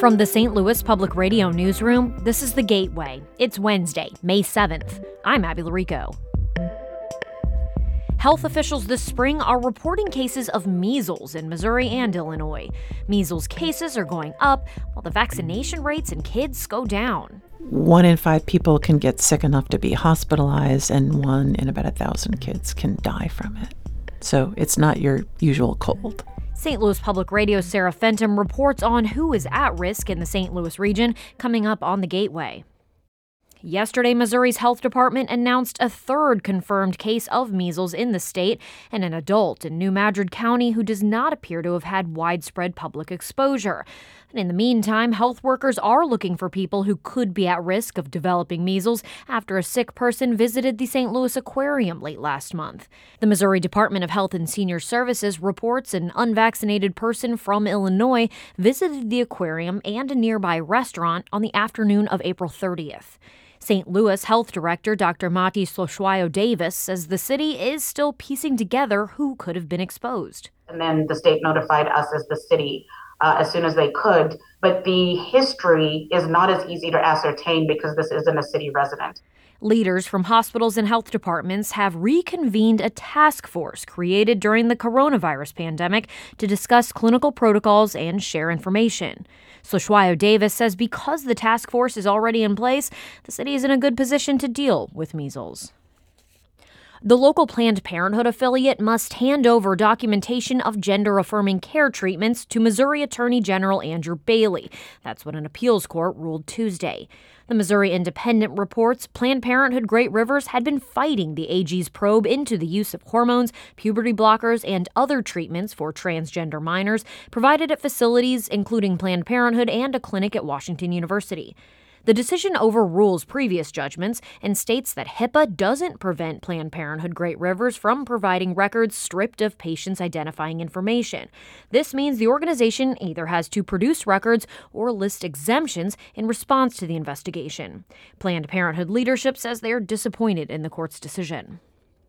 From the St. Louis Public Radio Newsroom, this is The Gateway. It's Wednesday, May 7th. I'm Abby Larico. Health officials this spring are reporting cases of measles in Missouri and Illinois. Measles cases are going up, while the vaccination rates in kids go down. 1 in 5 people can get sick enough to be hospitalized, and 1 in about 1,000 kids can die from it. So it's not your usual cold. St. Louis Public Radio's Sarah Fenton reports on who is at risk in the St. Louis region coming up on The Gateway. Yesterday, Missouri's health department announced a third confirmed case of measles in the state and an adult in New Madrid County who does not appear to have had widespread public exposure. And in the meantime, health workers are looking for people who could be at risk of developing measles after a sick person visited the St. Louis Aquarium late last month. The Missouri Department of Health and Senior Services reports an unvaccinated person from Illinois visited the aquarium and a nearby restaurant on the afternoon of April 30th. St. Louis Health Director Dr. Mati Soshuayo Davis says the city is still piecing together who could have been exposed. And then the state notified us as the city as soon as they could. But the history is not as easy to ascertain because this isn't a city resident. Leaders from hospitals and health departments have reconvened a task force created during the coronavirus pandemic to discuss clinical protocols and share information. Soshuayo Davis says because the task force is already in place, the city is in a good position to deal with measles. The local Planned Parenthood affiliate must hand over documentation of gender-affirming care treatments to Missouri Attorney General Andrew Bailey. That's what an appeals court ruled Tuesday. The Missouri Independent reports Planned Parenthood Great Rivers had been fighting the AG's probe into the use of hormones, puberty blockers, and other treatments for transgender minors provided at facilities including Planned Parenthood and a clinic at Washington University. The decision overrules previous judgments and states that HIPAA doesn't prevent Planned Parenthood Great Rivers from providing records stripped of patients' identifying information. This means the organization either has to produce records or list exemptions in response to the investigation. Planned Parenthood leadership says they're disappointed in the court's decision.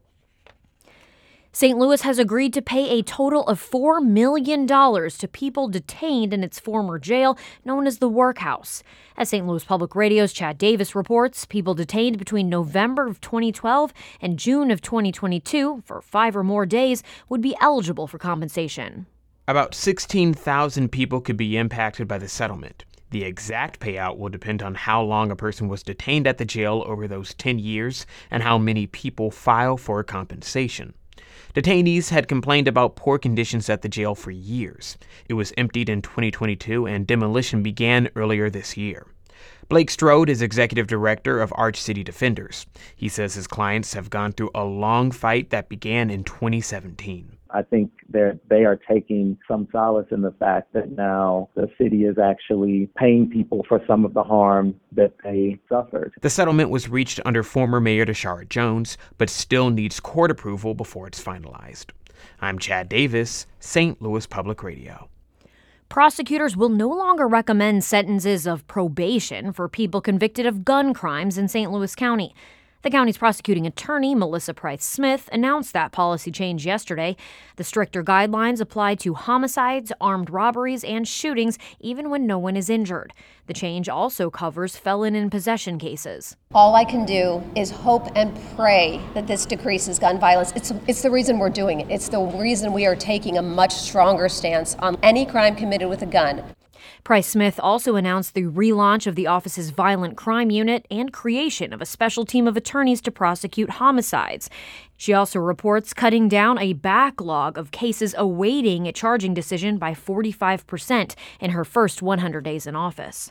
St. Louis has agreed to pay a total of $4 million to people detained in its former jail known as the Workhouse. As St. Louis Public Radio's Chad Davis reports, people detained between November of 2012 and June of 2022 for 5 or more days would be eligible for compensation. About 16,000 people could be impacted by the settlement. The exact payout will depend on how long a person was detained at the jail over those 10 years and how many people file for compensation. Detainees had complained about poor conditions at the jail for years. It was emptied in 2022 and demolition began earlier this year. Blake Strode is executive director of Arch City Defenders. He says his clients have gone through a long fight that began in 2017. I think they are taking some solace in the fact that now the city is actually paying people for some of the harm that they suffered. The settlement was reached under former Mayor Tashara Jones, but still needs court approval before it's finalized. I'm Chad Davis, St. Louis Public Radio. Prosecutors will no longer recommend sentences of probation for people convicted of gun crimes in St. Louis County. The county's prosecuting attorney, Melissa Price-Smith, announced that policy change yesterday. The stricter guidelines apply to homicides, armed robberies, and shootings, even when no one is injured. The change also covers felon in possession cases. All I can do is hope and pray that this decreases gun violence. It's the reason we're doing it. It's the reason we are taking a much stronger stance on any crime committed with a gun. Price-Smith also announced the relaunch of the office's violent crime unit and creation of a special team of attorneys to prosecute homicides. She also reports cutting down a backlog of cases awaiting a charging decision by 45% in her first 100 days in office.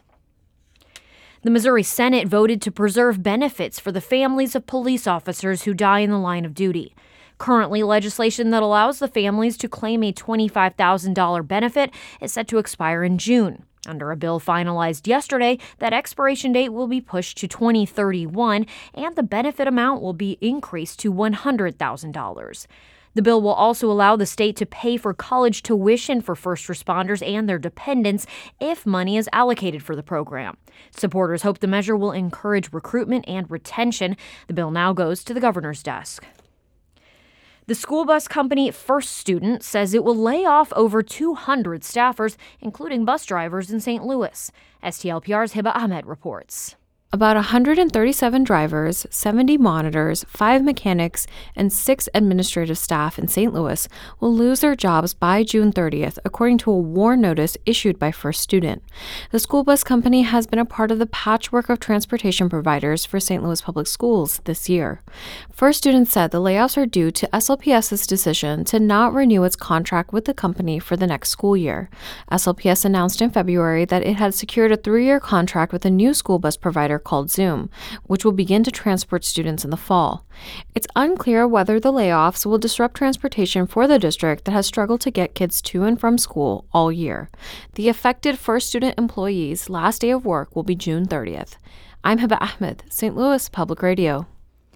The Missouri Senate voted to preserve benefits for the families of police officers who die in the line of duty. Currently, legislation that allows the families to claim a $25,000 benefit is set to expire in June. Under a bill finalized yesterday, that expiration date will be pushed to 2031, and the benefit amount will be increased to $100,000. The bill will also allow the state to pay for college tuition for first responders and their dependents if money is allocated for the program. Supporters hope the measure will encourage recruitment and retention. The bill now goes to the governor's desk. The school bus company First Student says it will lay off over 200 staffers, including bus drivers in St. Louis. STLPR's Hiba Ahmed reports. About 137 drivers, 70 monitors, 5 mechanics, and 6 administrative staff in St. Louis will lose their jobs by June 30th, according to a WARN notice issued by First Student. The school bus company has been a part of the patchwork of transportation providers for St. Louis Public Schools this year. First Student said the layoffs are due to SLPS's decision to not renew its contract with the company for the next school year. SLPS announced in February that it had secured a 3-year contract with a new school bus provider called Zoom, which will begin to transport students in the fall. It's unclear whether the layoffs will disrupt transportation for the district that has struggled to get kids to and from school all year. The affected First Student employees' last day of work will be June 30th. I'm Hiba Ahmed, St. Louis Public Radio.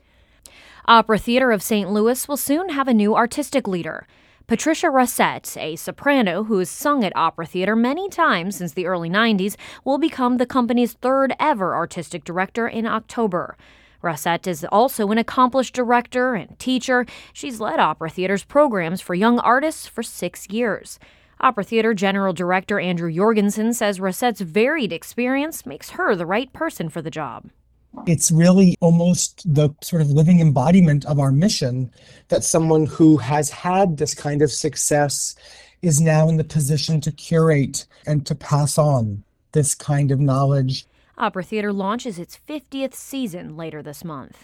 Opera Theater of St. Louis will soon have a new artistic leader. Patricia Racette, a soprano who has sung at Opera Theater many times since the early 90s, will become the company's 3rd ever artistic director in October. Racette is also an accomplished director and teacher. She's led Opera Theater's programs for young artists for 6 years. Opera Theater General Director Andrew Jorgensen says Racette's varied experience makes her the right person for the job. It's really almost the sort of living embodiment of our mission that someone who has had this kind of success is now in the position to curate and to pass on this kind of knowledge. Opera Theater launches its 50th season later this month.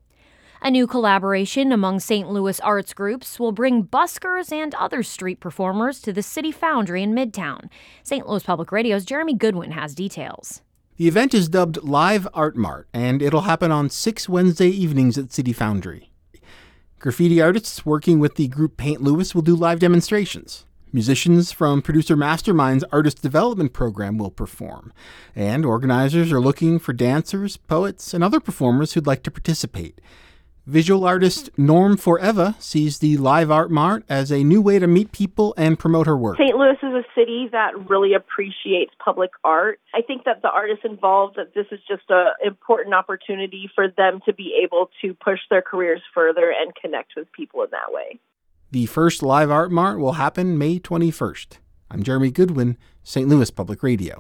A new collaboration among St. Louis arts groups will bring buskers and other street performers to the City Foundry in Midtown. St. Louis Public Radio's Jeremy Goodwin has details. The event is dubbed Live Art Mart, and it'll happen on 6 Wednesday evenings at City Foundry. Graffiti artists working with the group Paint Louis will do live demonstrations. Musicians from Producer Mastermind's Artist Development Program will perform, and organizers are looking for dancers, poets, and other performers who'd like to participate. Visual artist Norm Forever sees the Live Art Mart as a new way to meet people and promote her work. St. Louis is a city that really appreciates public art. I think that the artists involved, that this is just an important opportunity for them to be able to push their careers further and connect with people in that way. The first Live Art Mart will happen May 21st. I'm Jeremy Goodwin, St. Louis Public Radio.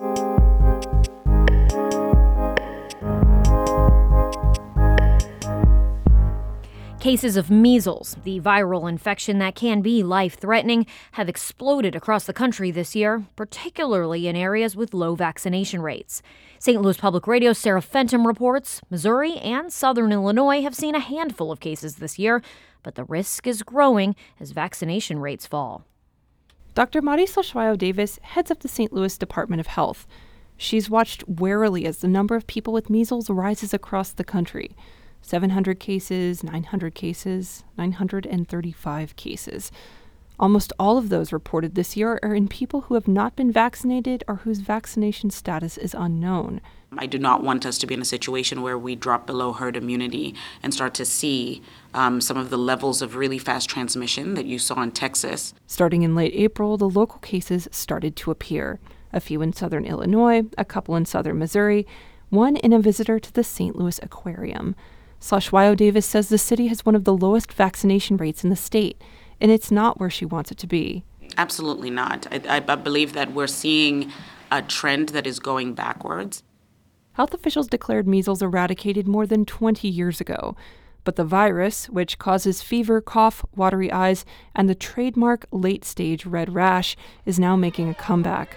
Cases of measles, the viral infection that can be life-threatening, have exploded across the country this year, particularly in areas with low vaccination rates. St. Louis Public Radio's Sarah Fenton reports Missouri and southern Illinois have seen a handful of cases this year, but the risk is growing as vaccination rates fall. Dr. Marisol Schwayo-Davis heads up the St. Louis Department of Health. She's watched warily as the number of people with measles rises across the country. 700 cases, 900 cases, 935 cases. Almost all of those reported this year are in people who have not been vaccinated or whose vaccination status is unknown. I do not want us to be in a situation where we drop below herd immunity and start to see some of the levels of really fast transmission that you saw in Texas. Starting in late April, the local cases started to appear. A few in southern Illinois, a couple in southern Missouri, one in a visitor to the St. Louis Aquarium. Schwayo-Davis says the city has one of the lowest vaccination rates in the state, and it's not where she wants it to be. Absolutely not. I believe that we're seeing a trend that is going backwards. Health officials declared measles eradicated more than 20 years ago, but the virus, which causes fever, cough, watery eyes, and the trademark late-stage red rash, is now making a comeback.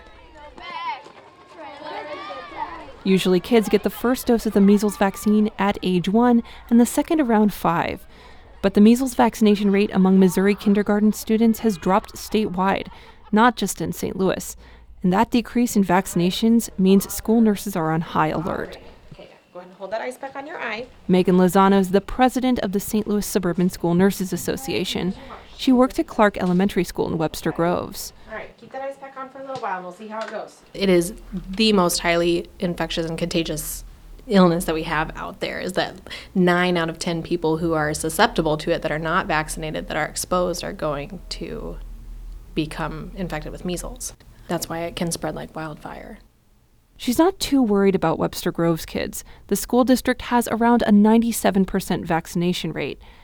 Usually kids get the first dose of the measles vaccine at age 1 and the second around 5. But the measles vaccination rate among Missouri kindergarten students has dropped statewide, not just in St. Louis. And that decrease in vaccinations means school nurses are on high alert. Okay, go ahead and hold that ice pack on your eye. Megan Lozano is the president of the St. Louis Suburban School Nurses Association. She works at Clark Elementary School in Webster Groves. All right, keep that ice pack on for a little while and we'll see how it goes. It is the most highly infectious and contagious illness that we have out there, is that 9 out of 10 people who are susceptible to it that are not vaccinated, that are exposed, are going to become infected with measles. That's why it can spread like wildfire. She's not too worried about Webster Groves kids. The school district has around a 97% vaccination rate,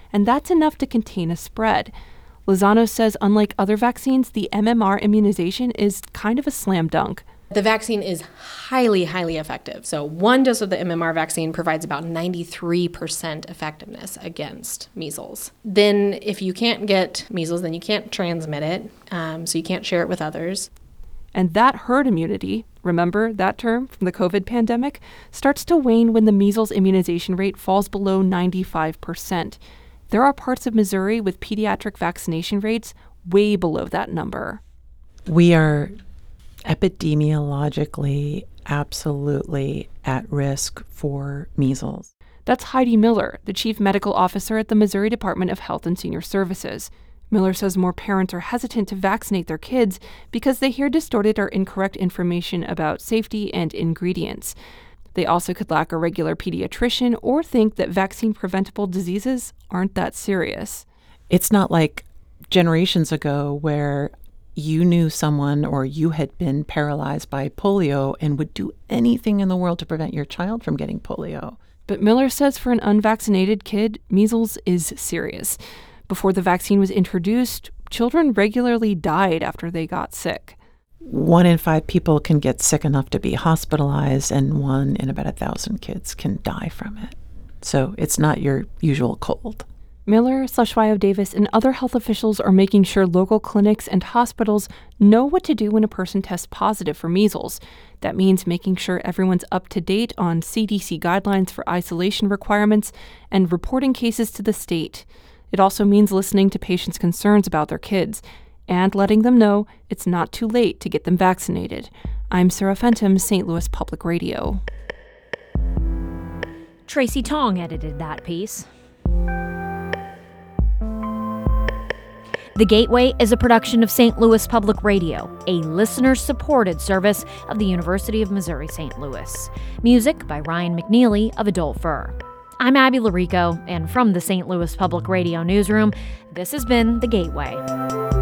and that's enough to contain a spread. Lozano says unlike other vaccines, the MMR immunization is kind of a slam dunk. The vaccine is highly, highly effective. So one dose of the MMR vaccine provides about 93% effectiveness against measles. Then if you can't get measles, then you can't transmit it, so you can't share it with others. And that herd immunity, remember that term from the COVID pandemic, starts to wane when the measles immunization rate falls below 95%. There are parts of Missouri with pediatric vaccination rates way below that number. We are epidemiologically absolutely at risk for measles. That's Heidi Miller, the chief medical officer at the Missouri Department of Health and Senior Services. Miller says more parents are hesitant to vaccinate their kids because they hear distorted or incorrect information about safety and ingredients. They also could lack a regular pediatrician or think that vaccine-preventable diseases aren't that serious. It's not like generations ago where you knew someone or you had been paralyzed by polio and would do anything in the world to prevent your child from getting polio. But Miller says for an unvaccinated kid, measles is serious. Before the vaccine was introduced, children regularly died after they got sick. 1 in 5 people can get sick enough to be hospitalized, and 1 in about 1,000 kids can die from it. So it's not your usual cold. Miller, Soshwayo Davis, and other health officials are making sure local clinics and hospitals know what to do when a person tests positive for measles. That means making sure everyone's up to date on CDC guidelines for isolation requirements and reporting cases to the state. It also means listening to patients' concerns about their kids and letting them know it's not too late to get them vaccinated. I'm Sarah Fenton, St. Louis Public Radio. Tracy Tong edited that piece. The Gateway is a production of St. Louis Public Radio, a listener-supported service of the University of Missouri St. Louis. Music by Ryan McNeely of Adult Fur. I'm Abby Larico, and from the St. Louis Public Radio newsroom, this has been The Gateway.